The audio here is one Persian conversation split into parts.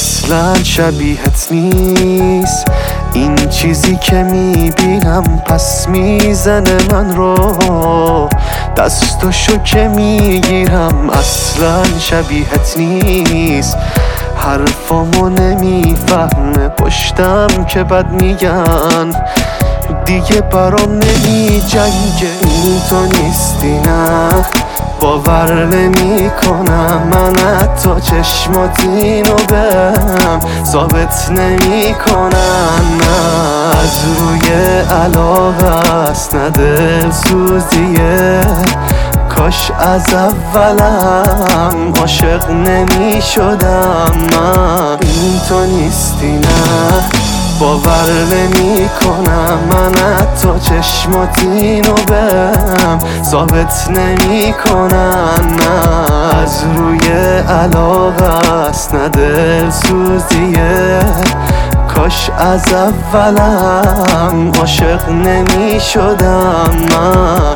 اصلا شبیهت نیست این چیزی که میبینم، پس میزنه من رو دستاشو که میگیرم. اصلا شبیهت نیست، حرفامو نمیفهمه، پشتم که بد میگن، دیگه برام نمی جنگه. این تو نیستی نه، باور نمی کنم، من حتی چشمات اینو بهم ثابت نمی کنن. نه از روی علاقه است، نه دل سوزیه، کاش از اولم عاشق نمی شدم من. این تو نیستی نه، باور نمی کنم، من حتی چشمات اینو بهم ثابت نمی کنن. نه از روی علاقه است، نه دل سوزیه، کاش از اولم عاشق نمی شدم من.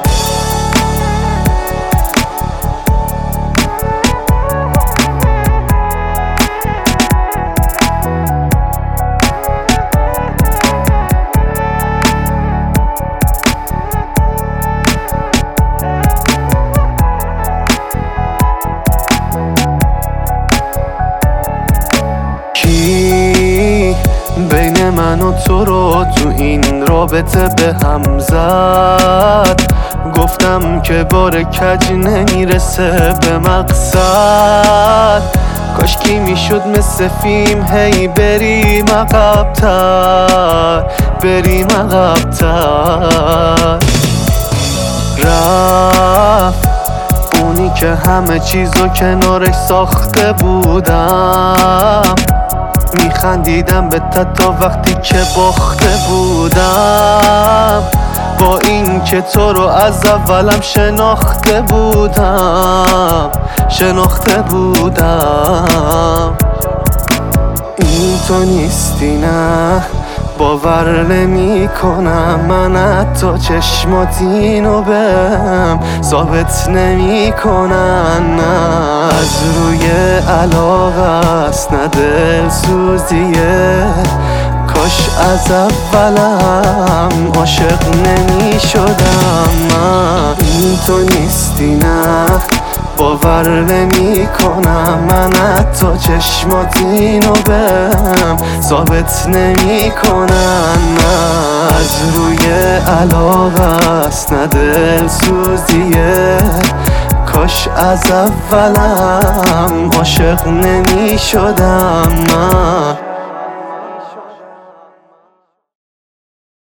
بین من و تو رو تو این رابطه به هم زد، گفتم که بار کج نمیرسه به مقصد، کاش کی میشد مثل فیلم هی بریم عقب‌تر، بریم عقب‌تر. رفت اونی که همه چیزو کنارش ساخته بودم، میخندیدم به تا وقتی که باخته بودم، با این که تو رو از اولم شناخته بودم. این تو نیستی نه، باور نمی کنم، من حتی چشمات اینو بهم ثابت نمی کنن. نه از روی علاقه است، نه دل سوزیه، کاش از اولم عاشق نمی شدم من. این تو نیستی نه، باور نمی کنم، من حتی چشمات اینو بهم ثابت نمی کنن. نه از روی علاقه است، نه دل سوزیه، کاش از اولم عاشق نمی شدم من.